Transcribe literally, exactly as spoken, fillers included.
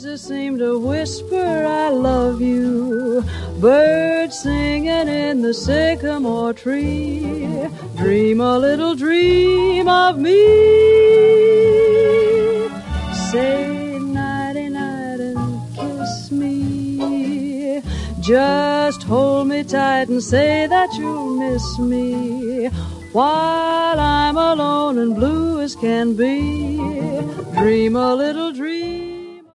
Breezes seem to whisper, I love you. Birds singing in the sycamore tree. Dream a little dream of me. Say nighty-night and kiss me. Just hold me tight and say that you'll miss me while I'm alone and blue as can be. Dream a little dream.